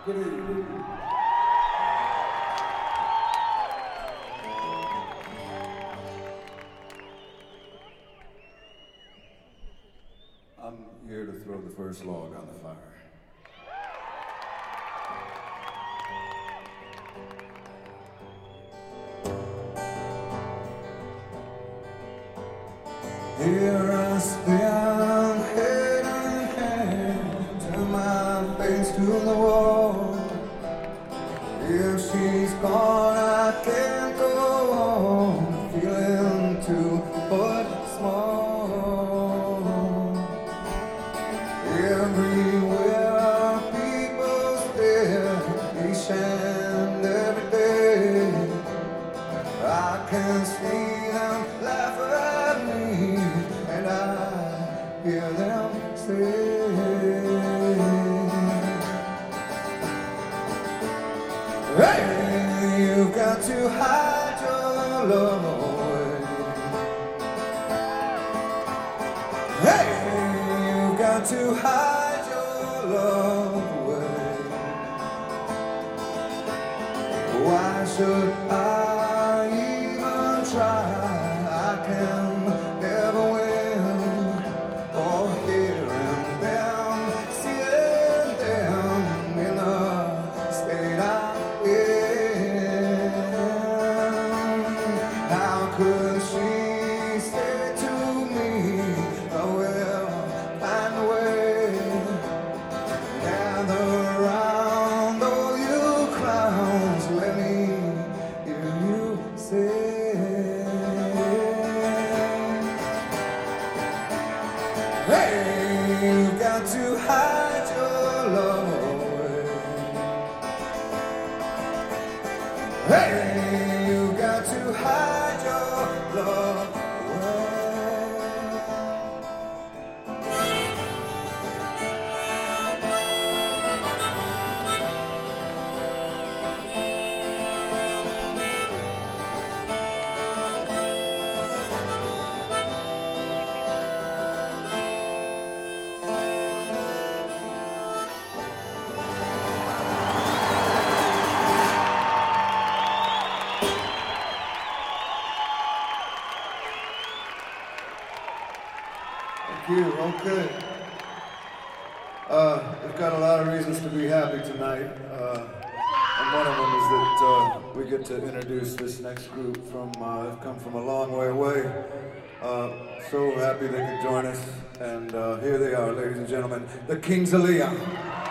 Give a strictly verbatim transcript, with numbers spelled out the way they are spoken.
Good evening. I'm here to throw the first log on the fire. Here I stand, head in hand, turn my face to the wall. If she's gone, I can't go on, feeling two foot small. Everywhere people stare, each and every day. I can see them laugh at me, and I hear them say, hey, you've got to hide your love away. Hey, you've got to hide your love away. Why should I even try? I can never win. Or hearing them, seeing them in the state I'm in. How could she say to me, oh well, find a way. Gather round, all you clowns, let me hear you say. Hey, you've got to hide your love away. Hey, you've got to hide your love away. Thank you. Okay. Uh, we've got a lot of reasons to be happy tonight, uh, and one of them is that uh, we get to introduce this next group from, uh, they've come from a long way away. Uh, so happy they could join us, and uh, here they are, ladies and gentlemen, the Kings of Leon.